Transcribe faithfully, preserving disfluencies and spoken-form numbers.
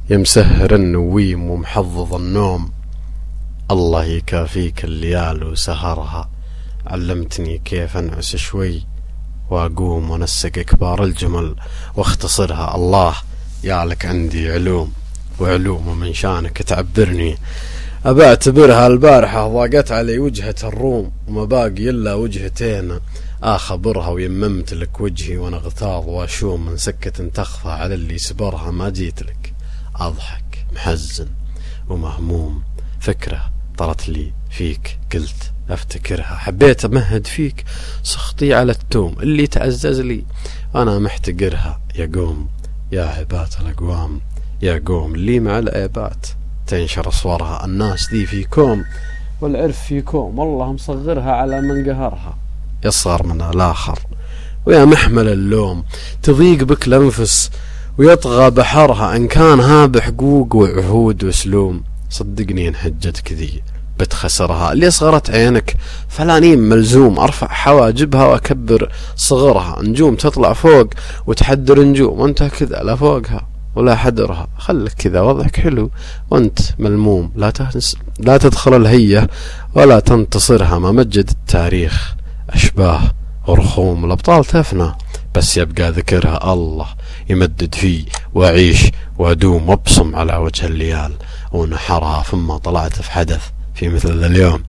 يا مسهر النويم ومحظظ النوم، الله يكافيك الليال وسهرها. علمتني كيف أنعس شوي وأقوم ونسق كبار الجمل واختصرها. الله يا لك عندي علوم وعلوم من شانك تعبرني. أبى أعتبرها البارحة ضاقت علي وجهة الروم، وما باقي إلا وجهتين آخبرها، ويممت لك وجهي وأنا اغتاظ وأشوم من سكة تخفى على اللي سبرها. ما جيت لك أضحك محزن ومهموم، فكرة طرت لي فيك قلت أفتكرها. حبيت أمهد فيك سخطي على التوم اللي تعزز لي أنا محتقرها. يا قوم يا عبات الأقوام، يا قوم اللي مع العيبات تنشر صورها. الناس ذي فيكم والعرف فيكم، والله مصغرها على من قهرها. يصغر من الآخر ويا محمل اللوم، تضيق بك الأنفس ويطغى بحرها. إن كان ها بحقوق وعهود وسلوم، صدقني إن حجتك ذي بتخسرها. اللي صغرت عينك فلانين ملزوم أرفع حواجبها وأكبر صغرها. نجوم تطلع فوق وتحدر نجوم، وانت كذا لا فوقها ولا حدرها. خلك كذا وضعك حلو وانت ملموم، لا تنس لا تدخل الهية ولا تنتصرها. ما مجد التاريخ أشباه ورخوم، الأبطال تفنى بس يبقى ذكرها. الله يمدد فيه وأعيش وأدوم وابصم على وجه الليال ونحرها. ثم طلعت في حدث في مثل اليوم